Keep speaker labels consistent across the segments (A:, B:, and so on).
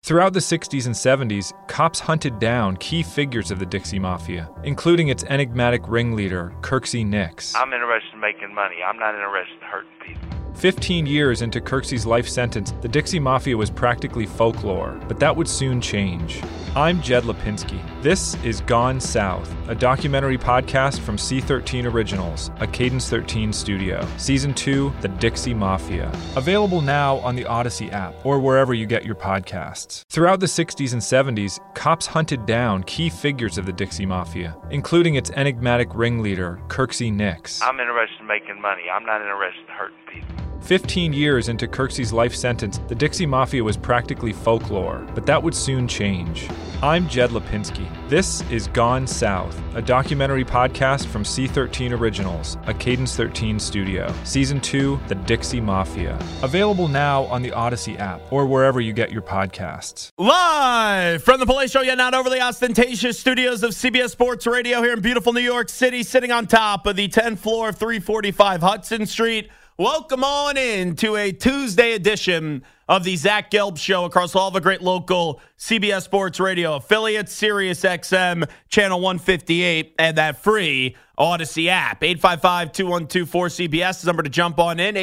A: Throughout the 60s and 70s, cops hunted down key figures of the Dixie Mafia, including its enigmatic ringleader, Kirksey Nix.
B: I'm interested in making money. I'm not interested in hurting people.
A: 15 years into Kirksey's life sentence, the Dixie Mafia was practically folklore, but that would soon change. I'm Jed Lipinski. This is Gone South, a documentary podcast from C13 Originals, a Cadence 13 studio. Season 2, The Dixie Mafia. Available now on the Odyssey app or wherever you get your podcasts. Throughout the 60s and 70s, cops hunted down key figures of the Dixie Mafia, including its enigmatic ringleader, Kirksey Nix.
B: I'm interested in making money. I'm not interested in hurting people.
A: 15 years into Kirksey's life sentence, the Dixie Mafia was practically folklore, but that would soon change. I'm Jed Lipinski. This is Gone South, a documentary podcast from C13 Originals, a Cadence 13 studio. Season 2, The Dixie Mafia. Available now on the Odyssey app or wherever you get your podcasts.
C: Live from the palatial yet not overly ostentatious studios of CBS Sports Radio here in beautiful New York City, sitting on top of the 10th floor of 345 Hudson Street. Welcome on in to a Tuesday edition of the Zach Gelb Show across all the great local CBS Sports Radio affiliates, Sirius XM, Channel 158, and that free Odyssey app. 855-212-4CBS is the number to jump on in,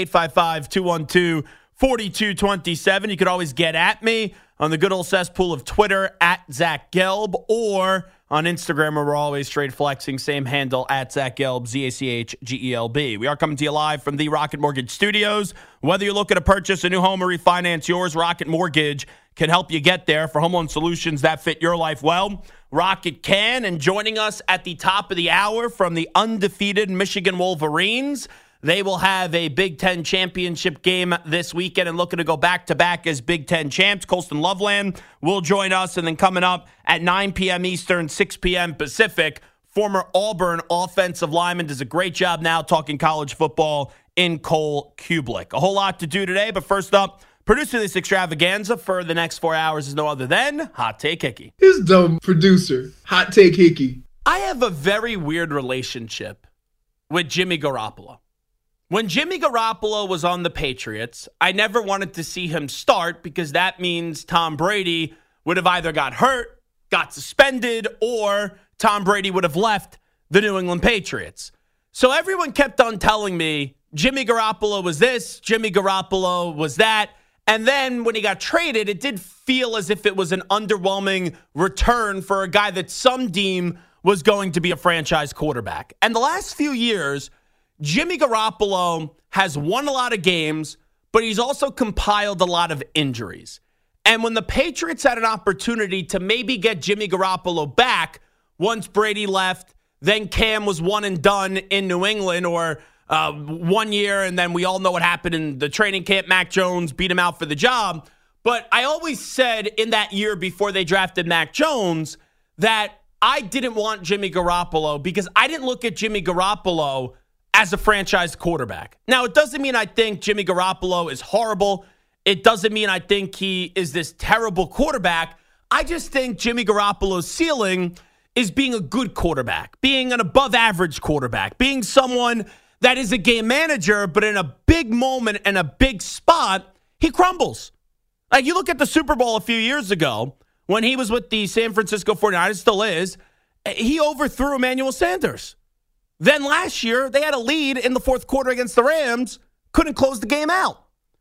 C: 855-212-4227. You could always get at me on the good old cesspool of Twitter, at Zach Gelb, or on Instagram, where we're always straight flexing, same handle, at Zach Gelb, ZACHGELB. We are coming to you live from the Rocket Mortgage Studios. Whether you're looking to purchase a new home or refinance yours, Rocket Mortgage can help you get there for home loan solutions that fit your life well. Rocket can. And joining us at the top of the hour from the undefeated Michigan Wolverines, they will have a Big Ten championship game this weekend and looking to go back-to-back as Big Ten champs. Colston Loveland will join us. And then coming up at 9 p.m. Eastern, 6 p.m. Pacific, former Auburn offensive lineman does a great job now talking college football in Cole Kublik. A whole lot to do today, but first up, producer of this extravaganza for the next 4 hours is no other than Hot Take Hickey.
D: His dumb producer, Hot Take Hickey.
C: I have a very weird relationship with Jimmy Garoppolo. When Jimmy Garoppolo was on the Patriots, I never wanted to see him start because that means Tom Brady would have either got hurt, got suspended, or Tom Brady would have left the New England Patriots. So everyone kept on telling me Jimmy Garoppolo was this, Jimmy Garoppolo was that. And then when he got traded, it did feel as if it was an underwhelming return for a guy that some deem was going to be a franchise quarterback. And the last few years, Jimmy Garoppolo has won a lot of games, but he's also compiled a lot of injuries. And when the Patriots had an opportunity to maybe get Jimmy Garoppolo back once Brady left, then Cam was one and done in New England, or 1 year, and then we all know what happened in the training camp. Mac Jones beat him out for the job. But I always said in that year before they drafted Mac Jones that I didn't want Jimmy Garoppolo because I didn't look at Jimmy Garoppolo as a franchise quarterback. Now, it doesn't mean I think Jimmy Garoppolo is horrible. It doesn't mean I think he is this terrible quarterback. I just think Jimmy Garoppolo's ceiling is being a good quarterback, being an above-average quarterback, being someone that is a game manager, but in a big moment and a big spot, he crumbles. Like, you look at the Super Bowl a few years ago when he was with the San Francisco 49ers, still is, he overthrew Emmanuel Sanders. Then last year, they had a lead in the fourth quarter against the Rams, couldn't close the game out.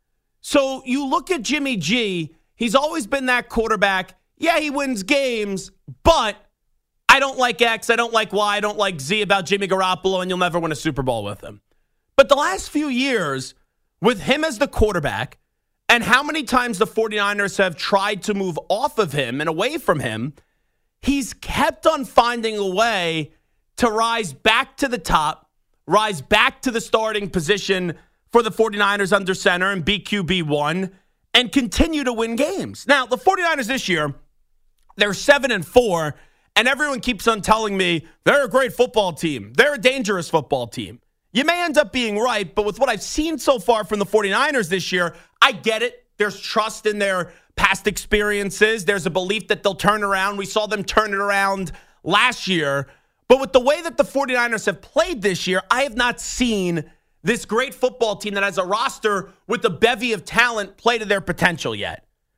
C: So you look at Jimmy G, he's always been that quarterback. Yeah, he wins games, but I don't like X, I don't like Y, I don't like Z about Jimmy Garoppolo, and you'll never win a Super Bowl with him. But the last few years, with him as the quarterback, and how many times the 49ers have tried to move off of him and away from him, he's kept on finding a way to rise back to the top, rise back to the starting position for the 49ers under center and BQB1, and continue to win games. Now, the 49ers this year, they're 7-4, and everyone keeps on telling me they're a great football team. They're a dangerous football team. You may end up being right, but with what I've seen so far from the 49ers this year, I get it. There's trust in their past experiences. There's a belief that they'll turn around. We saw them turn it around last year. But with the way that the 49ers have played this year, I have not seen this great football team that has a roster with a bevy of talent play to their potential yet.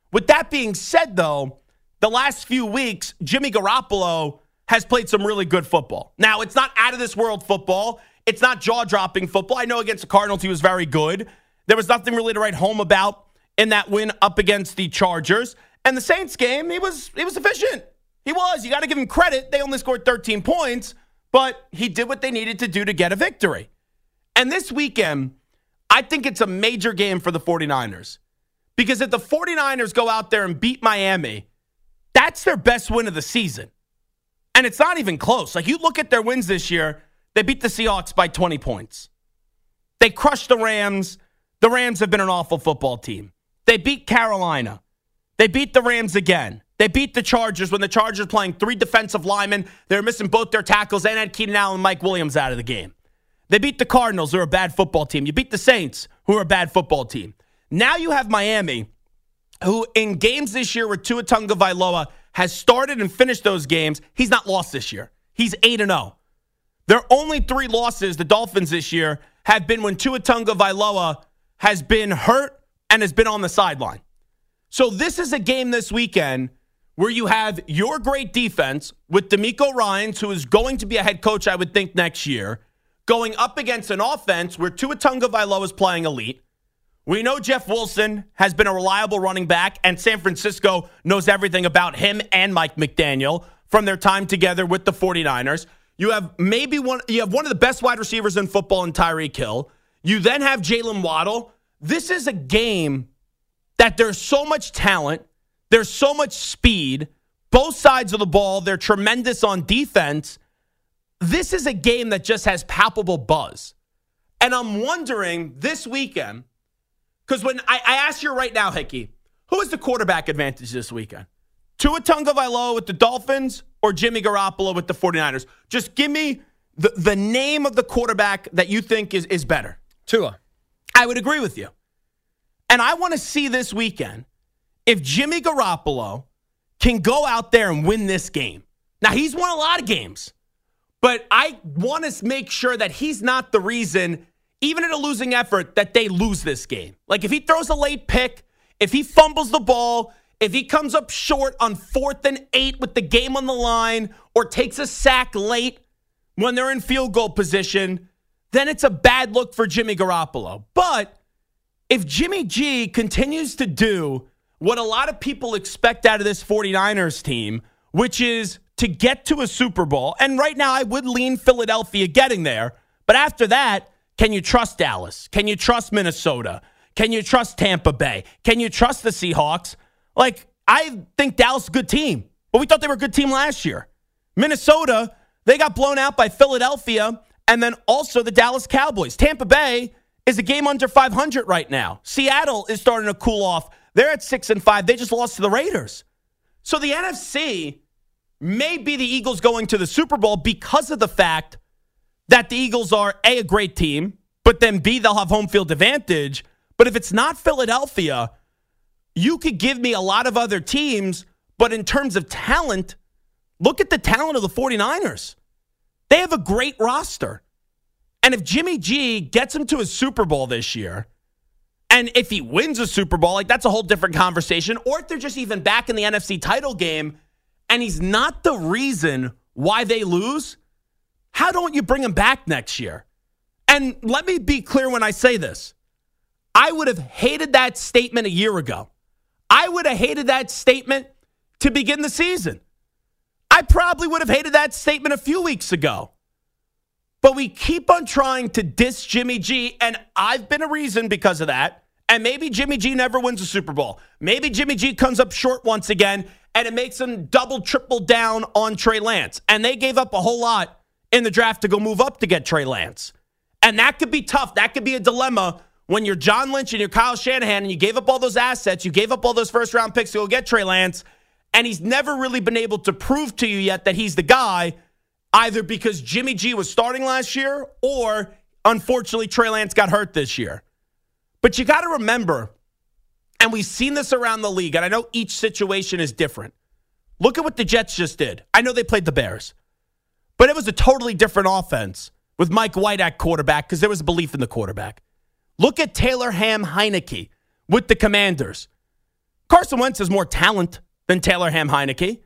C: With that being said, though, the last few weeks, Jimmy Garoppolo has played some really good football. Now, it's not out-of-this-world football. It's not jaw-dropping football. I know against the Cardinals he was very good. There was nothing really to write home about in that win up against the Chargers. And the Saints game, he was efficient. He was. You got to give him credit. They only scored 13 points, but he did what they needed to do to get a victory. And this weekend, I think it's a major game for the 49ers. Because if the 49ers go out there and beat Miami, that's their best win of the season. And it's not even close. Like, you look at their wins this year, they beat the Seahawks by 20 points. They crushed the Rams. The Rams have been an awful football team. They beat Carolina. They beat the Rams again. They beat the Chargers when the Chargers playing 3 defensive linemen. They were missing both their tackles and had Keenan Allen and Mike Williams out of the game. They beat the Cardinals, who are a bad football team. You beat the Saints, who are a bad football team. Now you have Miami, who in games this year where Tua Tagovailoa has started and finished those games, he's not lost this year. He's 8-0. Their only 3 losses, the Dolphins this year, have been when Tua Tagovailoa has been hurt and has been on the sideline. So this is a game this weekend where you have your great defense with DeMeco Ryans, who is going to be a head coach, I would think, next year, going up against an offense where Tua Tagovailoa is playing elite. We know Jeff Wilson has been a reliable running back, and San Francisco knows everything about him and Mike McDaniel from their time together with the 49ers. You have one of the best wide receivers in football in Tyreek Hill. You then have Jalen Waddle. This is a game that there's so much talent, there's so much speed, both sides of the ball, they're tremendous on defense. This is a game that just has palpable buzz. And I'm wondering this weekend, because when I ask you right now, Hickey, who is the quarterback advantage this weekend? Tua Tagovailoa with the Dolphins or Jimmy Garoppolo with the 49ers? Just give me the name of the quarterback that you think is better.
E: Tua.
C: I would agree with you. And I want to see this weekend if Jimmy Garoppolo can go out there and win this game. Now, he's won a lot of games, but I want to make sure that he's not the reason, even in a losing effort, that they lose this game. Like, if he throws a late pick, if he fumbles the ball, if he comes up short on 4th and 8 with the game on the line, or takes a sack late when they're in field goal position, then it's a bad look for Jimmy Garoppolo. But if Jimmy G continues to do what a lot of people expect out of this 49ers team, which is to get to a Super Bowl, and right now I would lean Philadelphia getting there, but after that, can you trust Dallas? Can you trust Minnesota? Can you trust Tampa Bay? Can you trust the Seahawks? Like, I think Dallas is a good team, but we thought they were a good team last year. Minnesota, they got blown out by Philadelphia, and then also the Dallas Cowboys. Tampa Bay is a game under 500 right now. Seattle is starting to cool off. They're at 6-5. They just lost to the Raiders. So the NFC may be the Eagles going to the Super Bowl because of the fact that the Eagles are, A, a great team, but then B, they'll have home field advantage. But if it's not Philadelphia, you could give me a lot of other teams, but in terms of talent, look at the talent of the 49ers. They have a great roster. And if Jimmy G gets him to a Super Bowl this year, and if he wins a Super Bowl, like, that's a whole different conversation, or if they're just even back in the NFC title game and he's not the reason why they lose, how don't you bring him back next year? And let me be clear when I say this. I would have hated that statement a year ago. I would have hated that statement to begin the season. I probably would have hated that statement a few weeks ago. But we keep on trying to diss Jimmy G, and I've been a reason because of that. And maybe Jimmy G never wins a Super Bowl. Maybe Jimmy G comes up short once again, and it makes him double, triple down on Trey Lance. And they gave up a whole lot in the draft to go move up to get Trey Lance. And that could be tough. That could be a dilemma when you're John Lynch and you're Kyle Shanahan, and you gave up all those assets, you gave up all those first-round picks to go get Trey Lance, and he's never really been able to prove to you yet that he's the guy, either because Jimmy G was starting last year or, unfortunately, Trey Lance got hurt this year. But you got to remember, and we've seen this around the league, and I know each situation is different. Look at what the Jets just did. I know they played the Bears, but it was a totally different offense with Mike White at quarterback because there was a belief in the quarterback. Look at Taylor Ham Heineke with the Commanders. Carson Wentz has more talent than Taylor Ham-Heineke.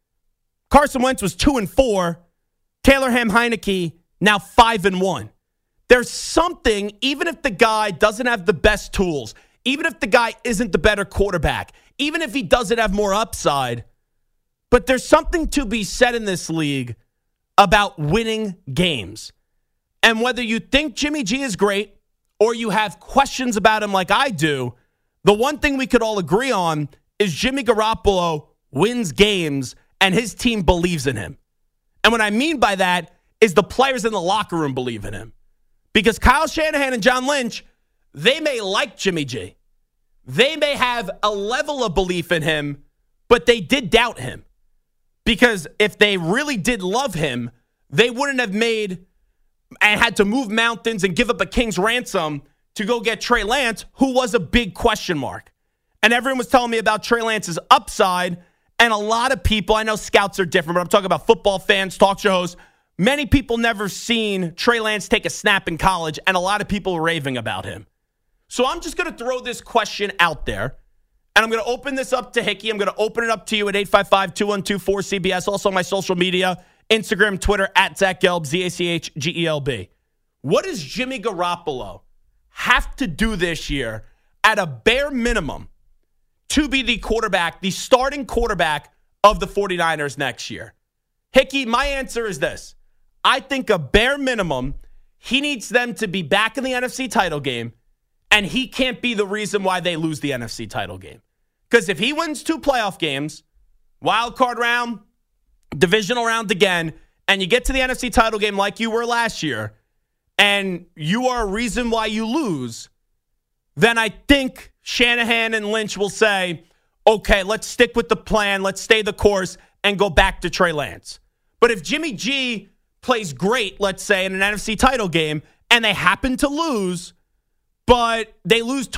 C: Carson Wentz was 2-4. Taylor Ham-Heineke now 5-1. There's something, even if the guy doesn't have the best tools, even if the guy isn't the better quarterback, even if he doesn't have more upside, but there's something to be said in this league about winning games. And whether you think Jimmy G is great or you have questions about him like I do, the one thing we could all agree on is Jimmy Garoppolo wins games and his team believes in him. And what I mean by that is the players in the locker room believe in him. Because Kyle Shanahan and John Lynch, they may like Jimmy G. They may have a level of belief in him, but they did doubt him. Because if they really did love him, they wouldn't have made and had to move mountains and give up a king's ransom to go get Trey Lance, who was a big question mark. And everyone was telling me about Trey Lance's upside. And a lot of people, I know scouts are different, but I'm talking about football fans, talk show hosts. Many people never seen Trey Lance take a snap in college, and a lot of people are raving about him. So I'm just going to throw this question out there, and I'm going to open this up to Hickey. I'm going to open it up to you at 855-212-4CBS. Also on my social media, Instagram, Twitter, at Zach Gelb, ZACHGELB. What does Jimmy Garoppolo have to do this year at a bare minimum to be the quarterback, the starting quarterback of the 49ers next year? Hickey, my answer is this. I think a bare minimum, he needs them to be back in the NFC title game, and he can't be the reason why they lose the NFC title game. Because if he wins 2 playoff games, wild card round, divisional round again, and you get to the NFC title game like you were last year, and you are a reason why you lose, then I think Shanahan and Lynch will say, okay, let's stick with the plan, let's stay the course, and go back to Trey Lance. But if Jimmy G plays great, let's say, in an NFC title game, and they happen to lose, but they lose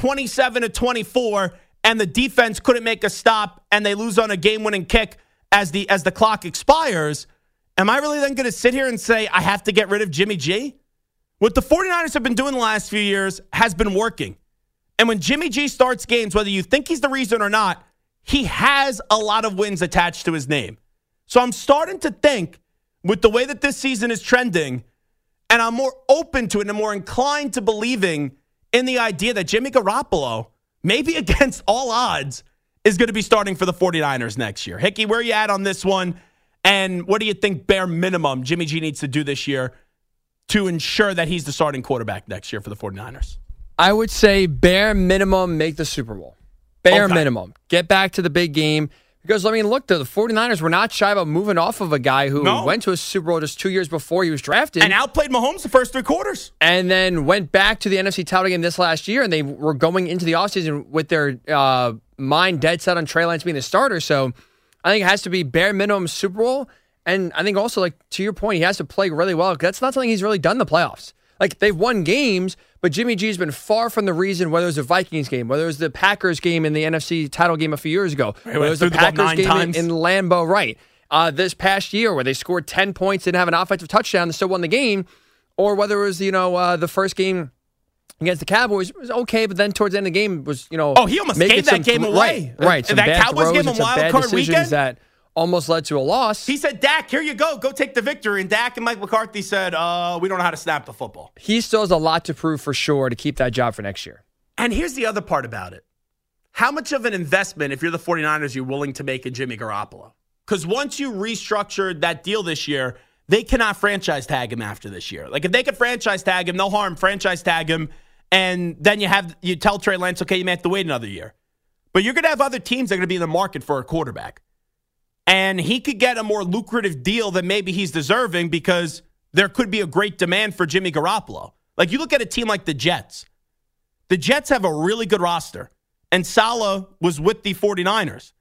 C: 27-24, and the defense couldn't make a stop, and they lose on a game-winning kick as the clock expires, am I really then going to sit here and say I have to get rid of Jimmy G? What the 49ers have been doing the last few years has been working. And when Jimmy G starts games, whether you think he's the reason or not, he has a lot of wins attached to his name. So I'm starting to think, with the way that this season is trending, and I'm more open to it and more inclined to believing in the idea that Jimmy Garoppolo, maybe against all odds, is going to be starting for the 49ers next year. Hickey, where are you at on this one? And what do you think bare minimum Jimmy G needs to do this year to ensure that he's the starting quarterback next year for the 49ers?
E: I would say bare minimum, make the Super Bowl. Bare minimum. Get back to the big game. Because, I mean, look, the 49ers were not shy about moving off of a guy who went to a Super Bowl just 2 years before he was drafted.
C: And outplayed Mahomes the first 3 quarters.
E: And then went back to the NFC title game this last year, and they were going into the offseason with their mind dead set on Trey Lance being the starter. So I think it has to be bare minimum Super Bowl. And I think also, like, to your point, he has to play really well. That's not something he's really done in the playoffs. Like, they've won games, but Jimmy G's been far from the reason, whether it was the Vikings game, whether it was the Packers game in the NFC title game a few years ago, whether it was the Packers game in Lambeau, right? This past year where they scored 10 points, didn't have an offensive touchdown, and still won the game, or whether it was, the first game against the Cowboys, it was okay, but then towards the end of the game was,
C: he almost gave that game away.
E: Right.
C: Some that Cowboys game on wild card weekend
E: that almost led to a loss.
C: He said, Dak, here you go. Go take the victory. And Dak and Mike McCarthy said, we don't know how to snap the football.
E: He still has a lot to prove for sure to keep that job for next year.
C: And here's the other part about it. How much of an investment, if you're the 49ers, you're willing to make in Jimmy Garoppolo? Because once you restructured that deal this year, they cannot franchise tag him after this year. Like, if they could franchise tag him, no harm, franchise tag him, and then you tell Trey Lance, okay, you may have to wait another year. But you're going to have other teams that are going to be in the market for a quarterback. And he could get a more lucrative deal than maybe he's deserving because there could be a great demand for Jimmy Garoppolo. Like, you look at a team like the Jets. The Jets have a really good roster. And Saleh was with the 49ers.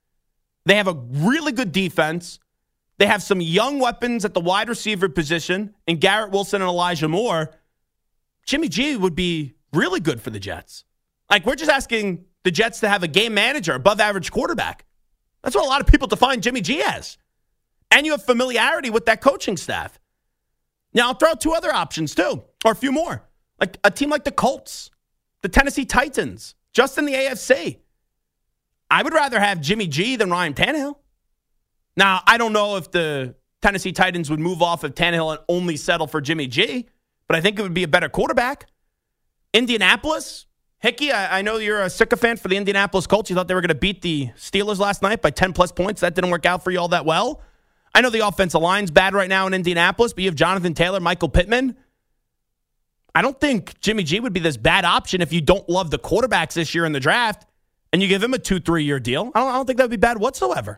C: They have a really good defense. They have some young weapons at the wide receiver position in Garrett Wilson and Elijah Moore. Jimmy G would be really good for the Jets. Like, we're just asking the Jets to have a game manager, above average quarterback. That's what a lot of people define Jimmy G as. And you have familiarity with that coaching staff. Now, I'll throw out 2 other options, too, or a few more. Like a team like the Colts, the Tennessee Titans, just in the AFC. I would rather have Jimmy G than Ryan Tannehill. Now, I don't know if the Tennessee Titans would move off of Tannehill and only settle for Jimmy G, but I think it would be a better quarterback. Indianapolis, Hickey, I know you're a sycophant for the Indianapolis Colts. You thought they were going to beat the Steelers last night by 10-plus points. That didn't work out for you all that well. I know the offensive line's bad right now in Indianapolis, but you have Jonathan Taylor, Michael Pittman. I don't think Jimmy G would be this bad option if you don't love the quarterbacks this year in the draft and you give him a 2-3-year deal. I don't think that would be bad whatsoever.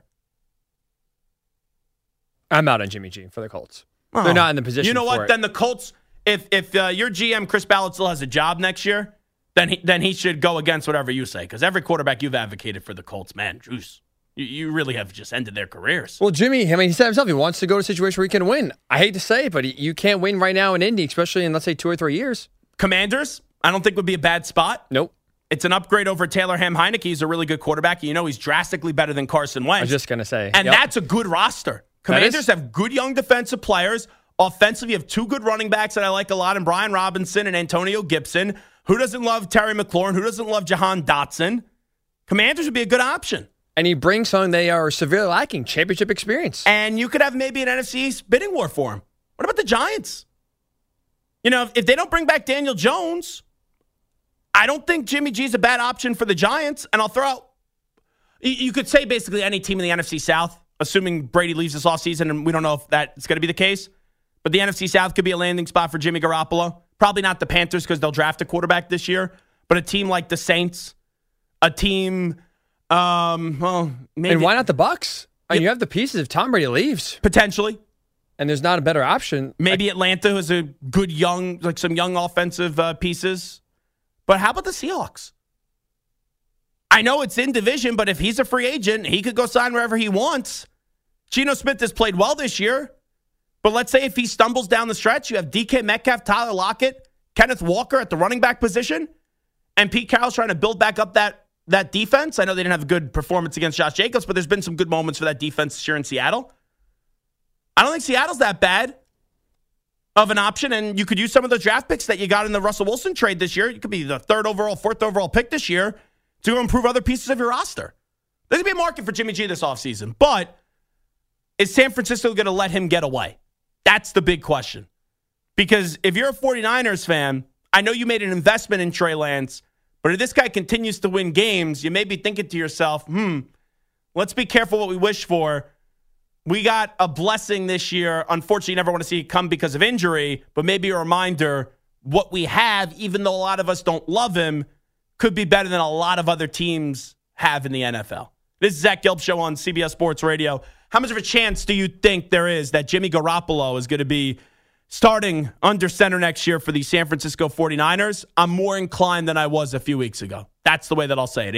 E: I'm out on Jimmy G for the Colts. Oh. They're not in the position.
C: You know what?
E: It.
C: Then the Colts, if your GM Chris Ballard still has a job next year, then he should go against whatever you say. Because every quarterback you've advocated for the Colts, man, juice. You really have just ended their careers.
E: Well, Jimmy, he said himself he wants to go to a situation where he can win. I hate to say it, but you can't win right now in Indy, especially in, let's say, 2 or 3 years.
C: Commanders, I don't think would be a bad spot.
E: Nope.
C: It's an upgrade over Taylor Heineke. He's a really good quarterback. You know he's drastically better than Carson Wentz.
E: I was just going to say.
C: And that's a good roster. Commanders have good young defensive players. Offensively, you have 2 good running backs that I like a lot in Brian Robinson and Antonio Gibson. Who doesn't love Terry McLaurin? Who doesn't love Jahan Dotson? Commanders would be a good option.
E: And he brings something they are severely lacking, championship experience.
C: And you could have maybe an NFC East bidding war for him. What about the Giants? You know, if they don't bring back Daniel Jones, I don't think Jimmy G is a bad option for the Giants. And I'll throw out, you could say basically any team in the NFC South, assuming Brady leaves this offseason, and we don't know if that's going to be the case. But the NFC South could be a landing spot for Jimmy Garoppolo. Probably not the Panthers because they'll draft a quarterback this year. But a team like the Saints, a team... maybe.
E: And why not the Bucs? I mean, you have the pieces if Tom Brady leaves.
C: Potentially.
E: And there's not a better option.
C: Maybe Atlanta has a good some young offensive pieces. But how about the Seahawks? I know it's in division, but if he's a free agent, he could go sign wherever he wants. Geno Smith has played well this year. But let's say if he stumbles down the stretch, you have DK Metcalf, Tyler Lockett, Kenneth Walker at the running back position, and Pete Carroll's trying to build back up that defense. I know they didn't have a good performance against Josh Jacobs, but there's been some good moments for that defense this year in Seattle. I don't think Seattle's that bad of an option, and you could use some of the draft picks that you got in the Russell Wilson trade this year. You could be the 3rd overall, 4th overall pick this year to improve other pieces of your roster. There's going to be a market for Jimmy G this offseason, but is San Francisco going to let him get away? That's the big question. Because if you're a 49ers fan, I know you made an investment in Trey Lance, but if this guy continues to win games, you may be thinking to yourself, let's be careful what we wish for. We got a blessing this year. Unfortunately, you never want to see it come because of injury, but maybe a reminder, what we have, even though a lot of us don't love him, could be better than a lot of other teams have in the NFL. This is Zach Gelb Show on CBS Sports Radio. How much of a chance do you think there is that Jimmy Garoppolo is going to be starting under center next year for the San Francisco 49ers? I'm more inclined than I was a few weeks ago. That's the way that I'll say it.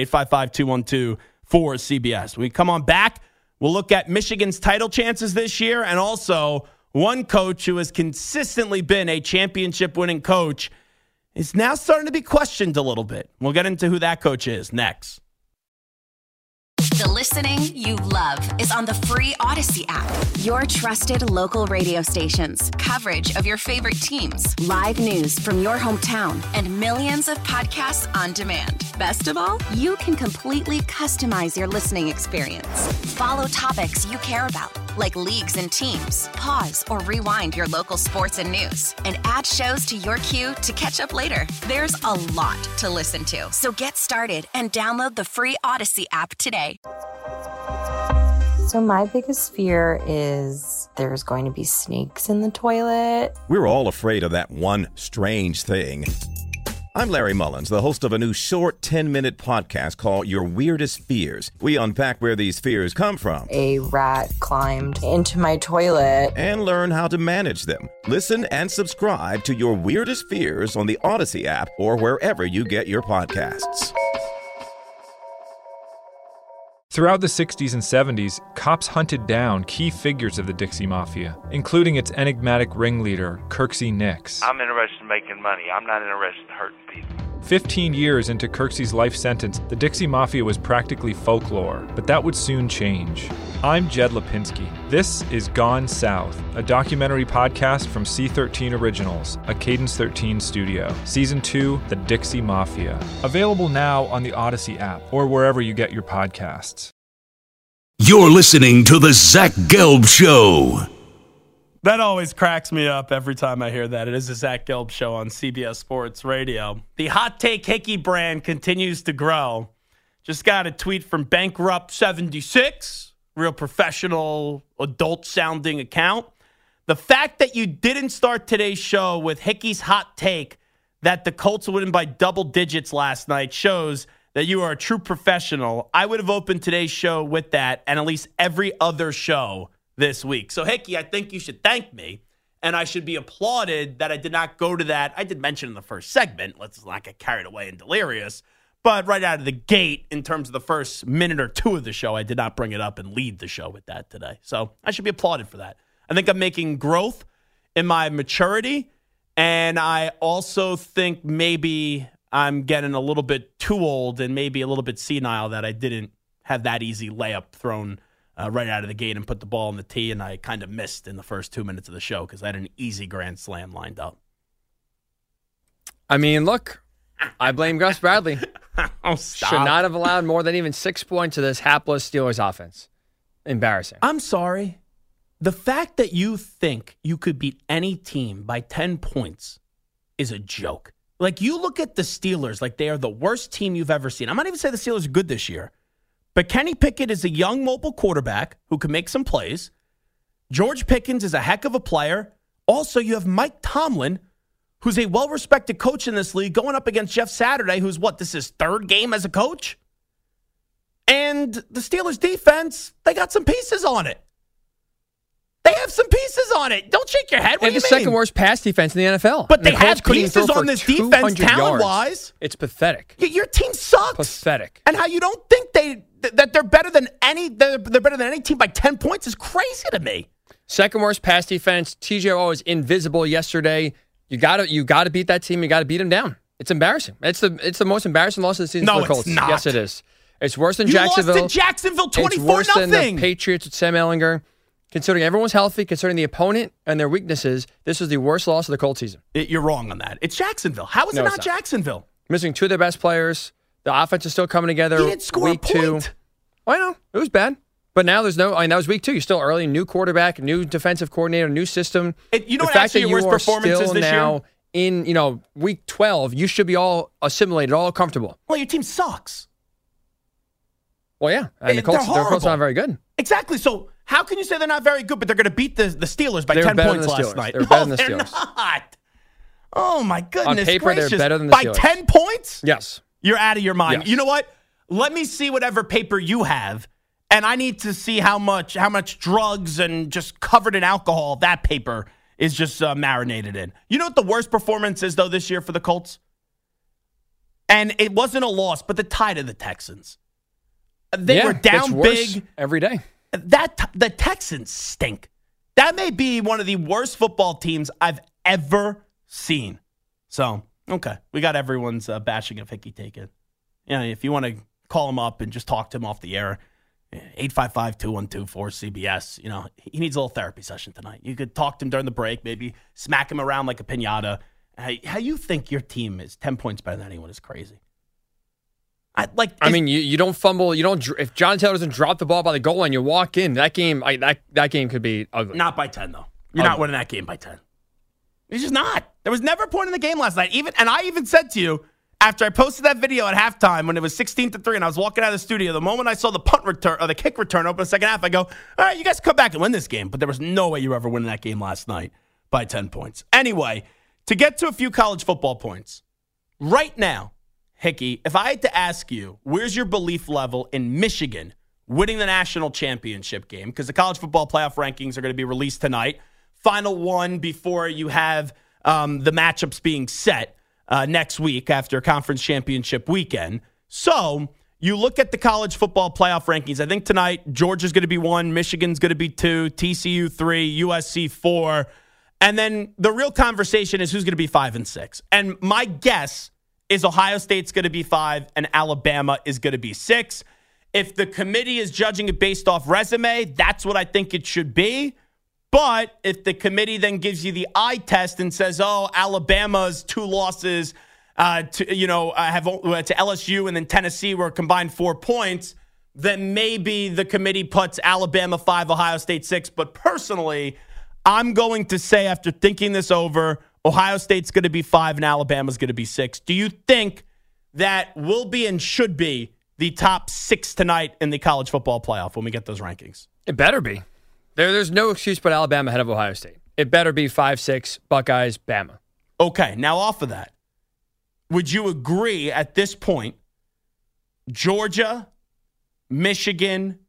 C: 855-212-4CBS. When we come on back, we'll look at Michigan's title chances this year and also one coach who has consistently been a championship-winning coach is now starting to be questioned a little bit. We'll get into who that coach is next.
F: The listening you love is on the free Odyssey app. Your trusted local radio stations, coverage of your favorite teams, live news from your hometown, and millions of podcasts on demand. Best of all, you can completely customize your listening experience. Follow topics you care about, like leagues and teams. Pause or rewind your local sports and news, and add shows to your queue to catch up later. There's a lot to listen to, so get started and download the free Odyssey app today.
G: So my biggest fear is there's going to be snakes in the toilet.
H: We're all afraid of that one strange thing. I'm Larry Mullins, the host of a new short 10-minute podcast called Your Weirdest Fears. We unpack where these fears come from.
G: A rat climbed into my toilet.
H: And learn how to manage them. Listen and subscribe to Your Weirdest Fears on the Odyssey app or wherever you get your podcasts.
A: Throughout the 60s and 70s, cops hunted down key figures of the Dixie Mafia, including its enigmatic ringleader, Kirksey Nix.
B: I'm interested in making money. I'm not interested in hurting people.
A: 15 years into Kirksey's life sentence, the Dixie Mafia was practically folklore, but that would soon change. I'm Jed Lipinski. This is Gone South, a documentary podcast from C13 Originals, a Cadence 13 studio. Season 2, The Dixie Mafia. Available now on the Odyssey app or wherever you get your podcasts.
I: You're listening to The Zach Gelb Show.
C: That always cracks me up every time I hear that. It is the Zach Gelb Show on CBS Sports Radio. The Hot Take Hickey brand continues to grow. Just got a tweet from Bankrupt76. Real professional, adult-sounding account. The fact that you didn't start today's show with Hickey's hot take that the Colts would win by double digits last night shows that you are a true professional. I would have opened today's show with that and at least every other show this week. So, Hickey, I think you should thank me, and I should be applauded that I did not go to that. I did mention in the first segment, let's not get carried away and delirious. But right out of the gate, in terms of the first minute or two of the show, I did not bring it up and lead the show with that today. So I should be applauded for that. I think I'm making growth in my maturity, and I also think maybe I'm getting a little bit too old and maybe a little bit senile that I didn't have that easy layup thrown right out of the gate and put the ball in the tee, and I kind of missed in the first 2 minutes of the show because I had an easy grand slam lined up.
E: I mean, look, I blame Gus Bradley.
C: Oh, stop.
E: Should not have allowed more than even 6 points to this hapless Steelers offense. Embarrassing.
C: I'm sorry. The fact that you think you could beat any team by 10 points is a joke. Like, you look at the Steelers like they are the worst team you've ever seen. I'm not even saying the Steelers are good this year. But Kenny Pickett is a young mobile quarterback who can make some plays. George Pickens is a heck of a player. Also, you have Mike Tomlin, who's a well-respected coach in this league, going up against Jeff Saturday, who's this his third game as a coach? And the Steelers' defense, they got some pieces on it. They have some pieces on it. Don't shake your head. What do you mean?
E: They have the second worst pass defense in the NFL.
C: But they have pieces on this defense talent-wise.
E: It's pathetic.
C: Your team sucks.
E: Pathetic.
C: And how you don't think that they're better than any team by 10 points is crazy to me.
E: Second worst pass defense. TJ was invisible yesterday. You gotta beat that team. You gotta beat them down. It's embarrassing. It's the most embarrassing loss of the season for the Colts.
C: No, it's not.
E: Yes, it is. It's worse than Jacksonville.
C: You lost to Jacksonville 24-0.
E: It's worse than the Patriots with Sam Ehlinger. Considering everyone's healthy, considering the opponent and their weaknesses, this was the worst loss of the Colts season.
C: You're wrong on that. It's Jacksonville. How is it not Jacksonville?
E: Missing two of their best players. The offense is still coming together.
C: He didn't score
E: week
C: a point.
E: 2. Well, I know. It was bad. But now there's no, that was week 2. You're still early. New quarterback, new defensive coordinator, new system.
C: You know what actually your worst performances this year?
E: In week 12, you should be all assimilated, all comfortable.
C: Well, your team sucks.
E: Well, yeah. And the Colts are not very good.
C: Exactly. So how can you say they're not very good, but they're going to beat the Steelers by 10 points last night?
E: They're better than the Steelers.
C: They're not. Oh, my goodness
E: On paper,
C: gracious.
E: they're better than the
C: By
E: Steelers.
C: 10 points?
E: Yes.
C: You're out of your mind.
E: Yes.
C: You know what? Let me see whatever paper you have, and I need to see how much drugs and just covered in alcohol that paper is just marinated in. You know what the worst performance is, though, this year for the Colts? And it wasn't a loss, but the tie to the Texans. They were down big
E: every day.
C: The Texans stink. That may be one of the worst football teams I've ever seen. So, okay. We got everyone's bashing of Hickey taken. If you want to call him up and just talk to him off the air, 855-212-4CBS. He needs a little therapy session tonight. You could talk to him during the break, maybe smack him around like a piñata. How you think your team is 10 points better than anyone is crazy.
E: You don't fumble. You don't. If John Taylor doesn't drop the ball by the goal line, you walk in. That game, that game could be ugly.
C: Not by 10, though. You're not winning that game by 10. It's just not. There was never a point in the game last night. I even said to you after I posted that video at halftime when it was 16-3, and I was walking out of the studio. The moment I saw the punt return or the kick return open the second half, I go, "All right, you guys come back and win this game." But there was no way you were ever winning that game last night by 10 points. Anyway, to get to a few college football points right now. Hickey, if I had to ask you, where's your belief level in Michigan winning the national championship game? Because the college football playoff rankings are going to be released tonight. Final one before you have the matchups being set next week after conference championship weekend. So you look at the college football playoff rankings. I think tonight Georgia's going to be 1, Michigan's going to be 2, TCU 3, USC 4. And then the real conversation is who's going to be 5 and 6. And my guess is Ohio State's going to be 5 and Alabama is going to be 6. If the committee is judging it based off resume, that's what I think it should be. But if the committee then gives you the eye test and says, oh, Alabama's 2 losses to LSU and then Tennessee were combined 4 points, then maybe the committee puts Alabama 5, Ohio State 6. But personally, I'm going to say after thinking this over, Ohio State's going to be 5 and Alabama's going to be 6. Do you think that will be and should be the top 6 tonight in the college football playoff when we get those rankings?
E: It better be. There's no excuse to put Alabama ahead of Ohio State. It better be 5-6, Buckeyes, Bama.
C: Okay, now off of that, would you agree at this point, Georgia, Michigan,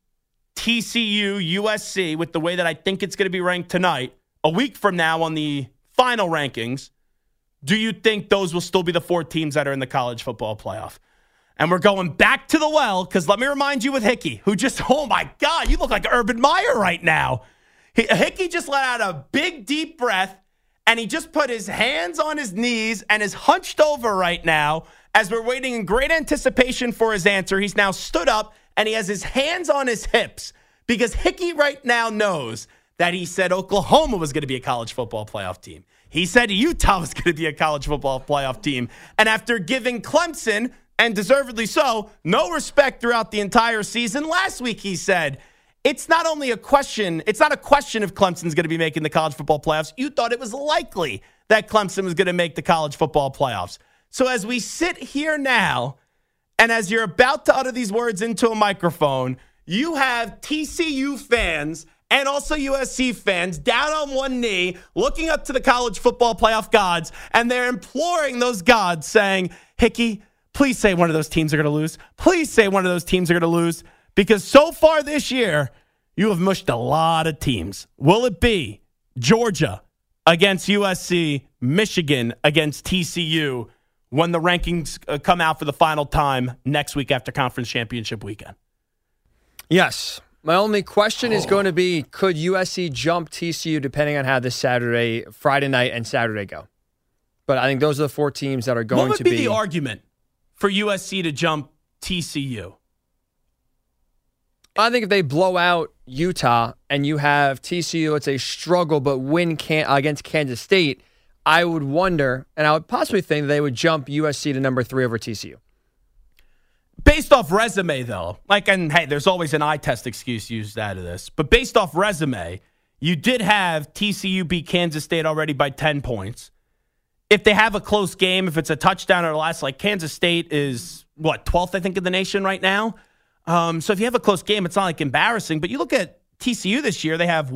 C: TCU, USC, with the way that I think it's going to be ranked tonight, a week from now on the final rankings, do you think those will still be the 4 teams that are in the college football playoff? And we're going back to the well, because let me remind you with Hickey, who just, oh my God, you look like Urban Meyer right now. Hickey just let out a big, deep breath, and he just put his hands on his knees and is hunched over right now as we're waiting in great anticipation for his answer. He's now stood up, and he has his hands on his hips, because Hickey right now knows that he said Oklahoma was going to be a college football playoff team. He said Utah was going to be a college football playoff team. And after giving Clemson, and deservedly so, no respect throughout the entire season, last week he said, it's not a question if Clemson's going to be making the college football playoffs. You thought it was likely that Clemson was going to make the college football playoffs. So as we sit here now, and as you're about to utter these words into a microphone, you have TCU fans and also USC fans down on one knee, looking up to the college football playoff gods, and they're imploring those gods, saying, Hickey, please say one of those teams are going to lose. Please say one of those teams are going to lose. Because so far this year, you have mushed a lot of teams. Will it be Georgia against USC, Michigan against TCU when the rankings come out for the final time next week after conference championship weekend?
E: Yes. My only question is going to be, could USC jump TCU depending on how this Friday night and Saturday go? But I think those are the 4 teams that are going to be.
C: What would be the argument for USC to jump TCU?
E: I think if they blow out Utah and you have TCU, let's say, struggle but win against Kansas State, I would wonder, and I would possibly think that they would jump USC to number 3 over TCU.
C: Based off resume, though, and hey, there's always an eye test excuse used out of this, but based off resume, you did have TCU beat Kansas State already by 10 points. If they have a close game, if it's a touchdown or less, like Kansas State is, 12th, I think, in the nation right now? So if you have a close game, it's not like embarrassing. But you look at TCU this year, they have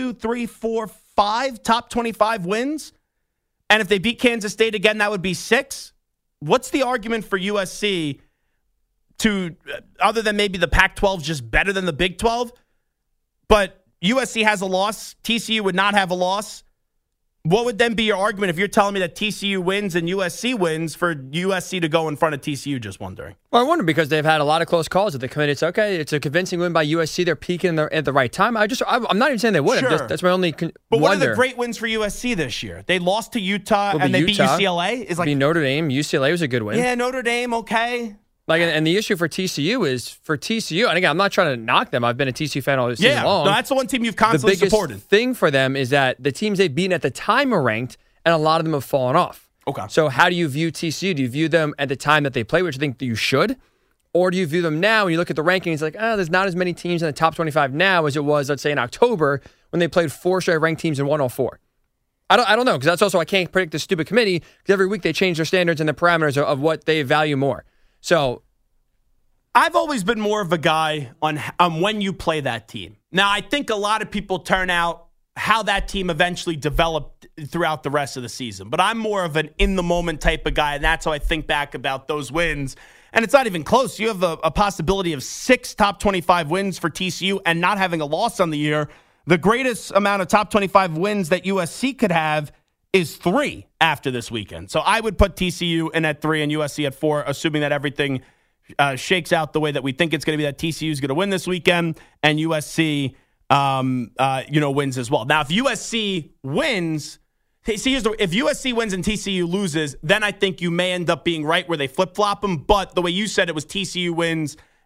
C: 5 top 25 wins. And if they beat Kansas State again, that would be 6. What's the argument for USC to, other than maybe the Pac-12 is just better than the Big 12? But USC has a loss. TCU would not have a loss. What would then be your argument if you're telling me that TCU wins and USC wins for USC to go in front of TCU? Just wondering.
E: Well, I wonder because they've had a lot of close calls at the committee. It's okay. It's a convincing win by USC. They're peaking at the right time. I'm not even saying they would.
C: Sure.
E: That's my only
C: But what are the great wins for USC this year? They lost to Utah and they beat UCLA.
E: Beat Notre Dame. UCLA was a good win.
C: Yeah, Notre Dame, okay.
E: And the issue for TCU is, and again, I'm not trying to knock them. I've been a TCU fan all season long.
C: No, that's the one team you've constantly supported.
E: The biggest thing for them is that the teams they've beaten at the time are ranked, and a lot of them have fallen off.
C: Okay.
E: So how do you view TCU? Do you view them at the time that they play, which I think that you should? Or do you view them now, when you look at the rankings, like, there's not as many teams in the top 25 now as it was, let's say, in October, when they played 4 straight ranked teams in 104. I don't know, because that's also, I can't predict the stupid committee, because every week they change their standards and the parameters of what they value more. So
C: I've always been more of a guy on when you play that team. Now, I think a lot of people turn out how that team eventually developed throughout the rest of the season. But I'm more of an in-the-moment type of guy, and that's how I think back about those wins. And it's not even close. You have a possibility of 6 top 25 wins for TCU and not having a loss on the year. The greatest amount of top 25 wins that USC could have is 3 after this weekend. So I would put TCU in at 3 and USC at 4, assuming that everything shakes out the way that we think it's going to be, that TCU is going to win this weekend and USC wins as well. Now, if USC wins, if USC wins and TCU loses, then I think you may end up being right where they flip-flop them. But the way you said it was TCU wins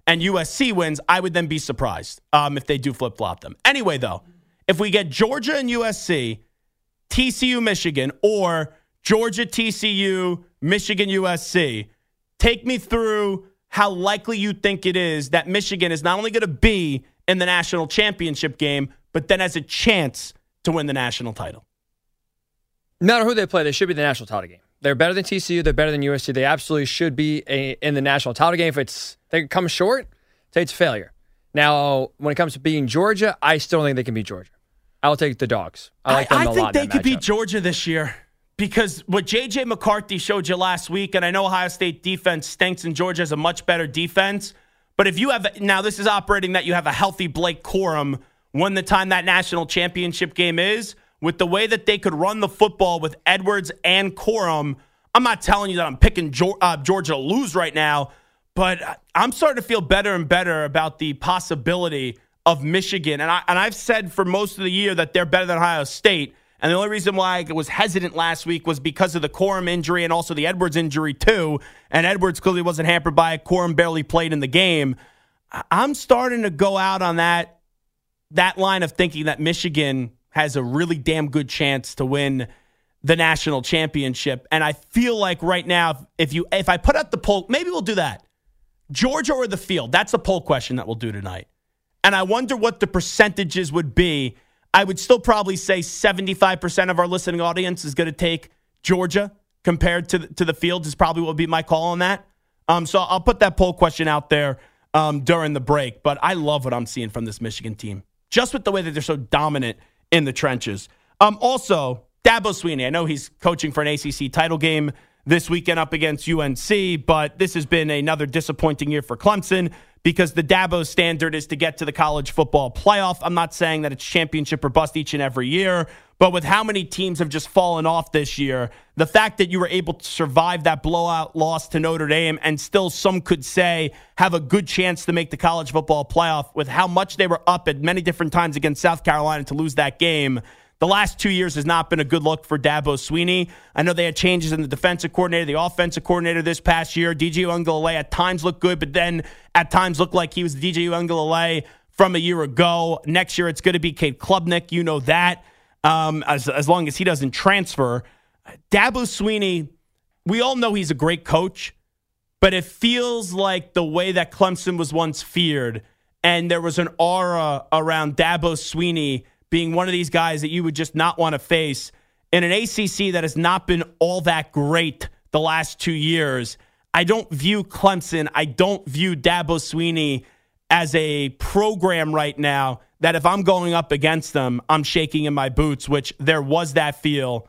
C: and USC wins, I would then be surprised if they do flip-flop them. Anyway, though, if we get Georgia and USC, TCU, Michigan, or Georgia, TCU, Michigan, USC, take me through how likely you think it is that Michigan is not only going to be in the national championship game, but then has a chance to win the national title.
E: No matter who they play, they should be in the national title game. They're better than TCU. They're better than USC. They absolutely should be in the national title game. If they come short, say it's a failure. Now, when it comes to beating Georgia, I still don't think they can beat Georgia. I'll take the Dogs. I like them a lot.
C: I think they could beat Georgia this year because what J.J. McCarthy showed you last week, and I know Ohio State defense stinks and Georgia has a much better defense, but if you have, now this is operating that you have a healthy Blake Corum when the time that national championship game is, with the way that they could run the football with Edwards and Corum, I'm not telling you that I'm picking Georgia to lose right now, but I'm starting to feel better and better about the possibility of Michigan. And I've said for most of the year that they're better than Ohio State. And the only reason why I was hesitant last week was because of the Corum injury and also the Edwards injury too. And Edwards clearly wasn't hampered by it. Corum barely played in the game. I'm starting to go out on that line of thinking that Michigan has a really damn good chance to win the national championship. And I feel like right now, if I put out the poll, maybe we'll do that. Georgia or the field? That's the poll question that we'll do tonight. And I wonder what the percentages would be. I would still probably say 75% of our listening audience is going to take Georgia compared to the field is probably what would be my call on that. So I'll put that poll question out there during the break. But I love what I'm seeing from this Michigan team, just with the way that they're so dominant in the trenches. Also, Dabo Swinney, I know he's coaching for an ACC title game this weekend up against UNC, but this has been another disappointing year for Clemson because the Dabo standard is to get to the college football playoff. I'm not saying that it's championship or bust each and every year, but with how many teams have just fallen off this year, the fact that you were able to survive that blowout loss to Notre Dame and still some could say have a good chance to make the college football playoff with how much they were up at many different times against South Carolina to lose that game. The last 2 years has not been a good look for Dabo Swinney. I know they had changes in the defensive coordinator, the offensive coordinator this past year. DJ Uiagalelei at times looked good, but then at times looked like he was the DJ Uiagalelei from a year ago. Next year, it's going to be Cade Klubnik. You know that. As long as he doesn't transfer. Dabo Swinney, we all know he's a great coach, but it feels like the way that Clemson was once feared, and there was an aura around Dabo Swinney being one of these guys that you would just not want to face in an ACC that has not been all that great the last 2 years. I don't view Clemson, I don't view Dabo Swinney as a program right now that if I'm going up against them, I'm shaking in my boots, which there was that feel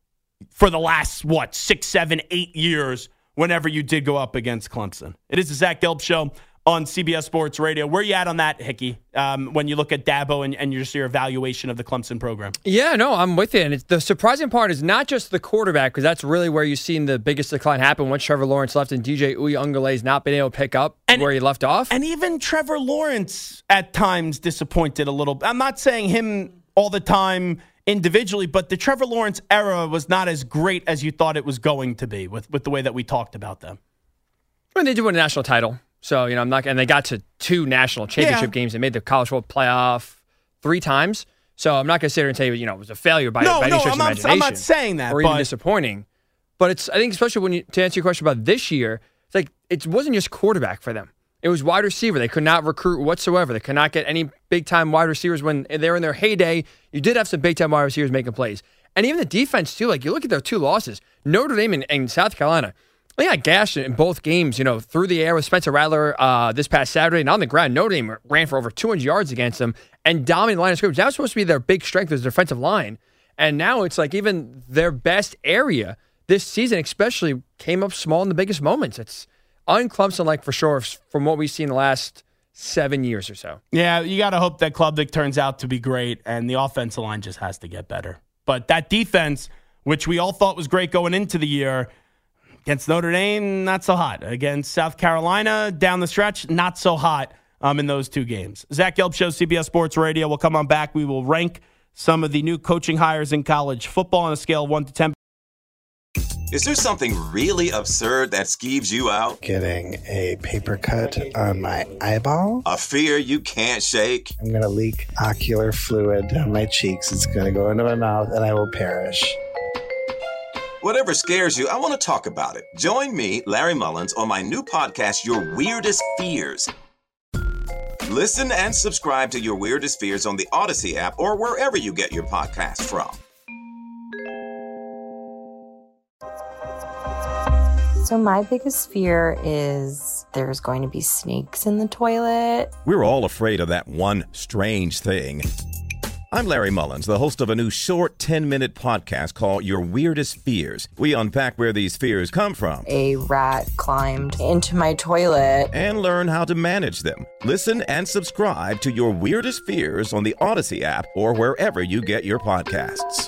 C: for the last, 6, 7, 8 years whenever you did go up against Clemson. It is the Zach Gelb Show on CBS Sports Radio. Where are you at on that, Hickey, when you look at Dabo and your evaluation of the Clemson program? Yeah, no, I'm with you. And the surprising part is not just the quarterback, because that's really where you've seen the biggest decline happen once Trevor Lawrence left and DJ Uiagalelei's not been able to pick up where he left off. And even Trevor Lawrence at times disappointed a little. I'm not saying him all the time individually, but the Trevor Lawrence era was not as great as you thought it was going to be with the way that we talked about them. I mean, they did win a national title. So, I'm not, and they got to 2 national championship games. They made the college football playoff 3 times. So I'm not going to sit here and tell you, it was a failure by any stretch of imagination. I'm not saying that. Or even disappointing. But I think especially to answer your question about this year, it's like it wasn't just quarterback for them. It was wide receiver. They could not recruit whatsoever. They could not get any big-time wide receivers when they were in their heyday. You did have some big-time wide receivers making plays. And even the defense, too. Like, you look at their 2 losses. Notre Dame and South Carolina. They got gashed in both games, through the air with Spencer Rattler this past Saturday. And on the ground, Notre Dame ran for over 200 yards against them and dominated the line of scrimmage. That was supposed to be their big strength, was the defensive line. And now it's like even their best area this season especially came up small in the biggest moments. It's un-Clemson-like for sure from what we've seen the last 7 years or so. Yeah, you got to hope that Klubnik turns out to be great, and the offensive line just has to get better. But that defense, which we all thought was great going into the year, against Notre Dame, not so hot. Against South Carolina, down the stretch, not so hot in those 2 games. Zach Gelb Show, CBS Sports Radio. We'll come on back. We will rank some of the new coaching hires in college football on a scale of 1 to 10.
H: Is there something really absurd that skeeves you out?
J: Getting a paper cut on my eyeball.
H: A fear you can't shake?
J: I'm going to leak ocular fluid down my cheeks. It's going to go into my mouth and I will perish.
H: Whatever scares you, I want to talk about it. Join me, Larry Mullins, on my new podcast, Your Weirdest Fears. Listen and subscribe to Your Weirdest Fears on the Odyssey app or wherever you get your podcasts from.
G: So my biggest fear is there's going to be snakes in the toilet.
H: We're all afraid of that one strange thing. I'm Larry Mullins, the host of a new short 10-minute podcast called Your Weirdest Fears. We unpack where these fears come from.
G: A rat climbed into my toilet.
H: And learn how to manage them. Listen and subscribe to Your Weirdest Fears on the Odyssey app or wherever you get your podcasts.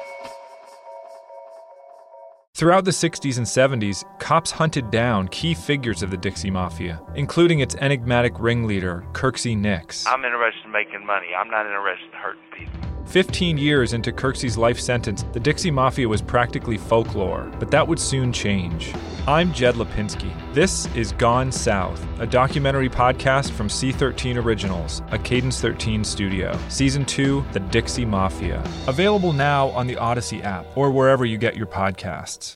A: Throughout the 60s and 70s, cops hunted down key figures of the Dixie Mafia, including its enigmatic ringleader, Kirksey Nix.
B: I'm interested in making money. I'm not interested in hurting people.
A: 15 years into Kirksey's life sentence, the Dixie Mafia was practically folklore, but that would soon change. I'm Jed Lipinski. This is Gone South, a documentary podcast from C13 Originals, a Cadence 13 studio. Season 2, The Dixie Mafia. Available now on the Odyssey app or wherever you get your podcasts.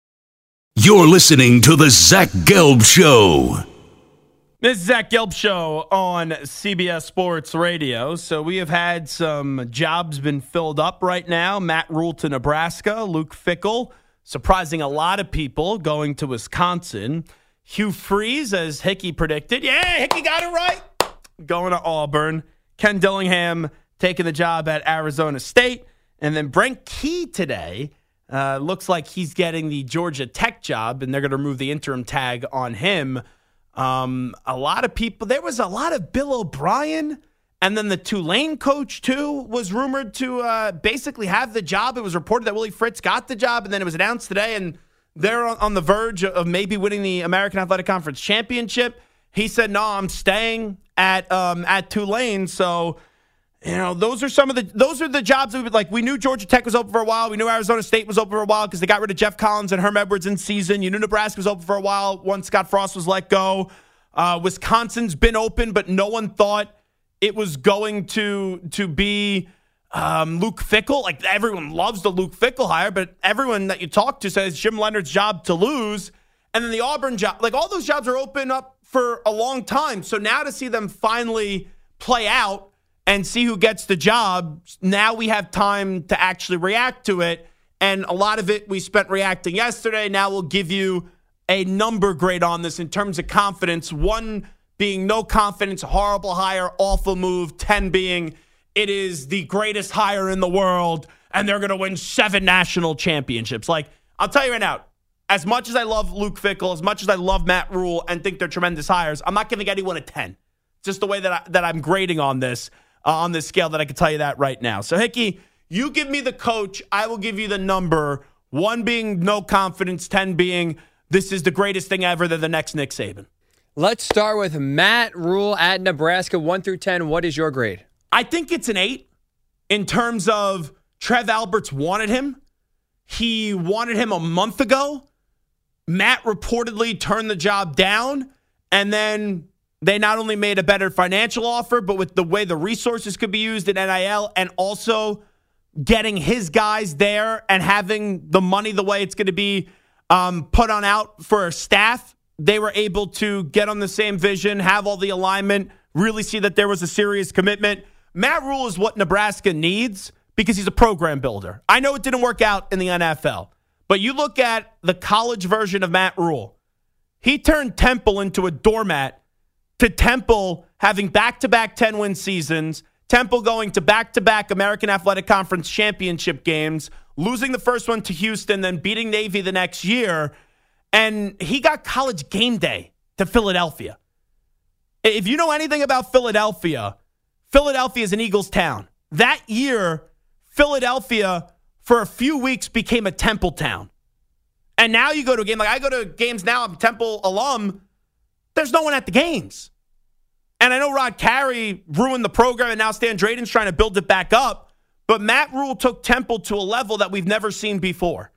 I: You're listening to The Zach Gelb Show.
C: This is Zach Gelb Show on CBS Sports Radio. So we have had some jobs been filled up right now. Matt Rule to Nebraska, Luke Fickell, surprising a lot of people, going to Wisconsin. Hugh Freeze, as Hickey predicted. Yeah, Hickey got it right. Going to Auburn. Ken Dillingham taking the job at Arizona State. And then Brent Key today looks like he's getting the Georgia Tech job, and they're going to remove the interim tag on him. A lot of people, there was a lot of Bill O'Brien, and then the Tulane coach too was rumored to basically have the job. It was reported that Willie Fritz got the job, and then it was announced today, and they're on the verge of maybe winning the American Athletic Conference championship. He said, "No, I'm staying at Tulane." So, you know, those are the jobs that we knew Georgia Tech was open for a while. We knew Arizona State was open for a while because they got rid of Jeff Collins and Herm Edwards in season. You knew Nebraska was open for a while once Scott Frost was let go. Wisconsin's been open, but no one thought it was going to be Luke Fickell. Like, everyone loves the Luke Fickell hire, but everyone that you talk to says Jim Leonard's job to lose. And then the Auburn job, like, all those jobs are open up for a long time. So now to see them finally play out and see who gets the job, now we have time to actually react to it. And a lot of it we spent reacting yesterday. Now we'll give you a number grade on this in terms of confidence. 1 being no confidence, horrible hire, awful move. 10 being it is the greatest hire in the world, and they're going to win 7 national championships. Like, I'll tell you right now, as much as I love Luke Fickell, as much as I love Matt Rule and think they're tremendous hires, I'm not giving anyone a 10. Just the way that I'm grading on this scale, that I can tell you that right now. So, Hickey, you give me the coach. I will give you the number. 1 being no confidence, 10 being this is the greatest thing ever. They're the next Nick Saban.
E: Let's start with Matt Rule at Nebraska, 1 through 10. What is your grade?
C: I think it's an 8 in terms of Trev Alberts wanted him. He wanted him a month ago. Matt reportedly turned the job down, and then they not only made a better financial offer, but with the way the resources could be used in NIL and also getting his guys there and having the money the way it's going to be put on out for staff, they were able to get on the same vision, have all the alignment, really see that there was a serious commitment. Matt Rule is what Nebraska needs because he's a program builder. I know it didn't work out in the NFL, but you look at the college version of Matt Rule. He turned Temple into a doormat, to Temple having back-to-back 10-win seasons, Temple going to back-to-back American Athletic Conference championship games, losing the first one to Houston, then beating Navy the next year, and he got College Game Day to Philadelphia. If you know anything about Philadelphia, Philadelphia is an Eagles town. That year, Philadelphia, for a few weeks, became a Temple town. And now you go to a game, like I go to games now, I'm a Temple alum, there's no one at the games. And I know Rod Carey ruined the program, and now Stan Drayton's trying to build it back up. But Matt Rule took Temple to a level that we've never seen before.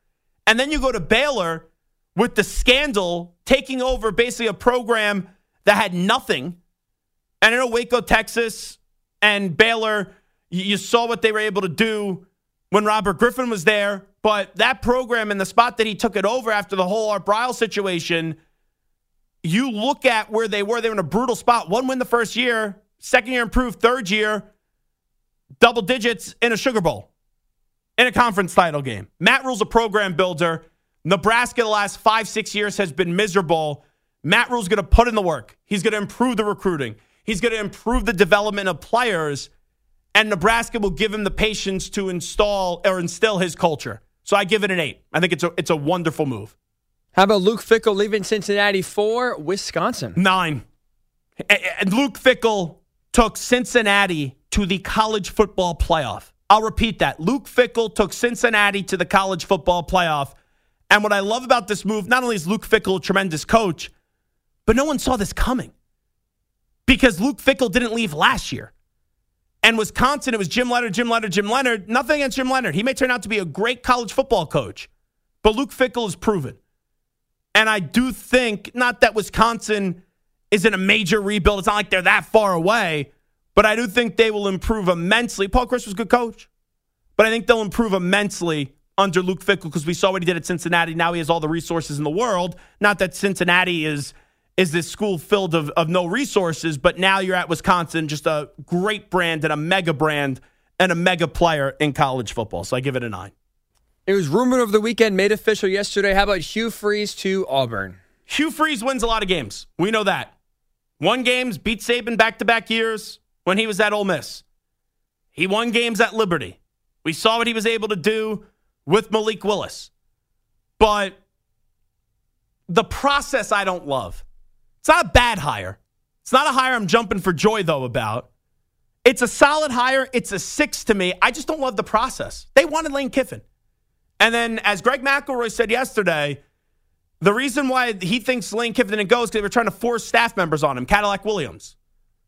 C: And then you go to Baylor with the scandal, taking over basically a program that had nothing. And I know Waco, Texas, and Baylor, you saw what they were able to do when Robert Griffin was there. But that program and the spot that he took it over after the whole Art Briles situation, you look at where they were in a brutal spot. 1 win the first year, second year improved, third year, double digits in a Sugar Bowl, in a conference title game. Matt Rule's a program builder. Nebraska the last 5-6 years has been miserable. Matt Rule's going to put in the work. He's going to improve the recruiting. He's going to improve the development of players, and Nebraska will give him the patience to instill his culture. So I give it an 8. I think it's a wonderful move.
E: How about Luke Fickell leaving Cincinnati for Wisconsin?
C: 9. And Luke Fickell took Cincinnati to the college football playoff. I'll repeat that. Luke Fickell took Cincinnati to the college football playoff. And what I love about this move, not only is Luke Fickell a tremendous coach, but no one saw this coming. Because Luke Fickell didn't leave last year. And Wisconsin, it was Jim Leonard. Nothing against Jim Leonard. He may turn out to be a great college football coach. But Luke Fickell is proven. And I do think, not that Wisconsin is in a major rebuild. It's not like they're that far away. But I do think they will improve immensely. Paul Chryst was a good coach. But I think they'll improve immensely under Luke Fickell because we saw what he did at Cincinnati. Now he has all the resources in the world. Not that Cincinnati is this school filled of no resources, but now you're at Wisconsin, just a great brand and a mega player in college football. So I give it a 9.
E: It was rumored over the weekend, made official yesterday. How about Hugh Freeze to Auburn?
C: Hugh Freeze wins a lot of games. We know that. Won games, beat Saban back-to-back years when he was at Ole Miss. He won games at Liberty. We saw what he was able to do with Malik Willis. But the process I don't love. It's not a bad hire. It's not a hire I'm jumping for joy, though, about. It's a solid hire. It's a 6 to me. I just don't love the process. They wanted Lane Kiffin. And then, as Greg McElroy said yesterday, the reason why he thinks Lane Kiffin didn't go is because they were trying to force staff members on him, Cadillac Williams.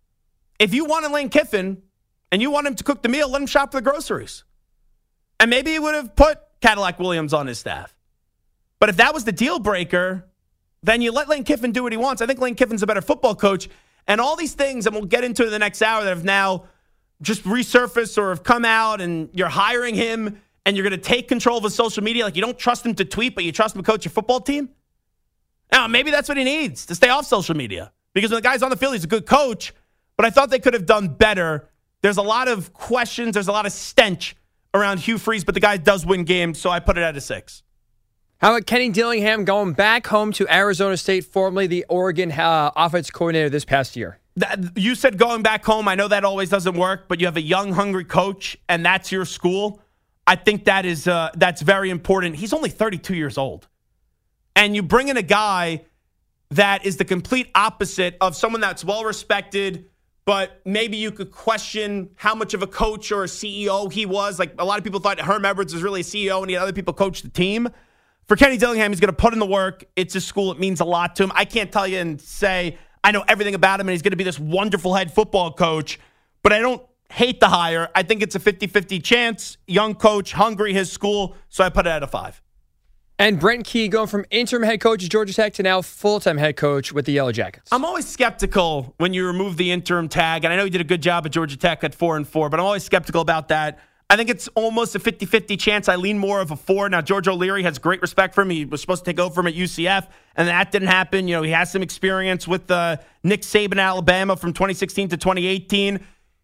C: If you wanted Lane Kiffin and you want him to cook the meal, let him shop for the groceries. And maybe he would have put Cadillac Williams on his staff. But if that was the deal breaker, then you let Lane Kiffin do what he wants. I think Lane Kiffin's a better football coach. And all these things, and we'll get into in the next hour, that have now just resurfaced or have come out, and you're hiring him, and you're going to take control of his social media. Like, you don't trust him to tweet, but you trust him to coach your football team? Now, maybe that's what he needs, to stay off social media. Because when the guy's on the field, he's a good coach. But I thought they could have done better. There's a lot of questions. There's a lot of stench around Hugh Freeze, but the guy does win games, so I put it at a 6.
E: How about Kenny Dillingham going back home to Arizona State, formerly the Oregon offense coordinator this past year?
C: You said going back home. I know that always doesn't work, but you have a young, hungry coach, and that's your school. I think that's very important. He's only 32 years old. And you bring in a guy that is the complete opposite of someone that's well-respected, but maybe you could question how much of a coach or a CEO he was. Like, a lot of people thought Herm Edwards was really a CEO and he had other people coach the team. For Kenny Dillingham, he's going to put in the work. It's his school. It means a lot to him. I can't tell you and say I know everything about him and he's going to be this wonderful head football coach, but I don't hate the hire. I think it's a 50-50 chance. Young coach, hungry, his school, so I put it at a 5.
E: And Brent Key going from interim head coach at Georgia Tech to now full-time head coach with the Yellow Jackets.
C: I'm always skeptical when you remove the interim tag, and I know he did a good job at Georgia Tech at 4-4, but I'm always skeptical about that. I think it's almost a 50-50 chance. I lean more of a 4. Now, George O'Leary has great respect for him. He was supposed to take over from him at UCF, and that didn't happen. You know, he has some experience with Nick Saban at Alabama from 2016 to 2018.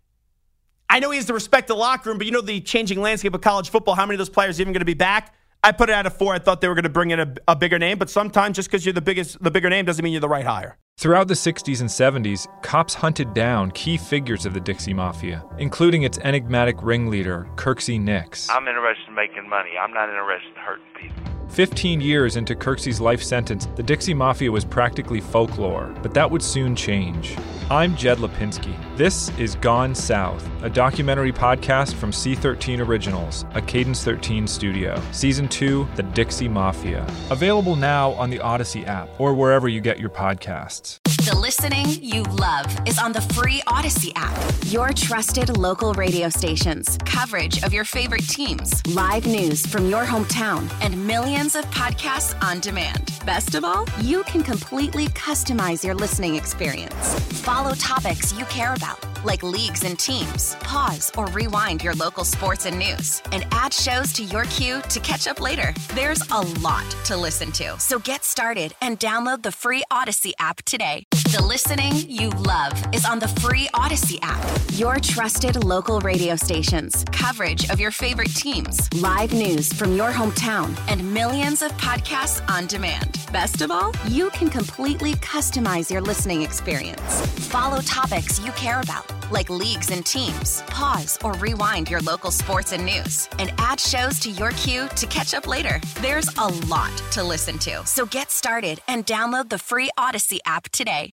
C: I know he has the respect of the locker room, but you know the changing landscape of college football, how many of those players are even going to be back? I put it at a 4. I thought they were going to bring in a bigger name, but sometimes just because you're the bigger name doesn't mean you're the right hire.
A: Throughout the 60s and 70s, cops hunted down key figures of the Dixie Mafia, including its enigmatic ringleader, Kirksey Nix.
B: I'm interested in making money. I'm not interested in hurting people.
A: 15 years into Kirksey's life sentence, the Dixie Mafia was practically folklore, but that would soon change. I'm Jed Lipinski. This is Gone South, a documentary podcast from C13 Originals, a Cadence 13 studio. Season 2, The Dixie Mafia. Available now on the Odyssey app or wherever you get your podcasts.
F: The listening you love is on the free Odyssey app. Your trusted local radio stations, coverage of your favorite teams, live news from your hometown, and millions of podcasts on demand. Best of all, you can completely customize your listening experience. Follow topics you care about, like leagues and teams. Pause or rewind your local sports and news, and add shows to your queue to catch up later. There's a lot to listen to, so get started and download the free Odyssey app today. The listening you love is on the free Odyssey app. Your trusted local radio stations, coverage of your favorite teams, live news from your hometown, and millions of podcasts on demand. Best of all, you can completely customize your listening experience. Follow topics you care about, like leagues and teams. Pause or rewind your local sports and news, and add shows to your queue to catch up later. There's a lot to listen to, so get started and download the free Odyssey app today.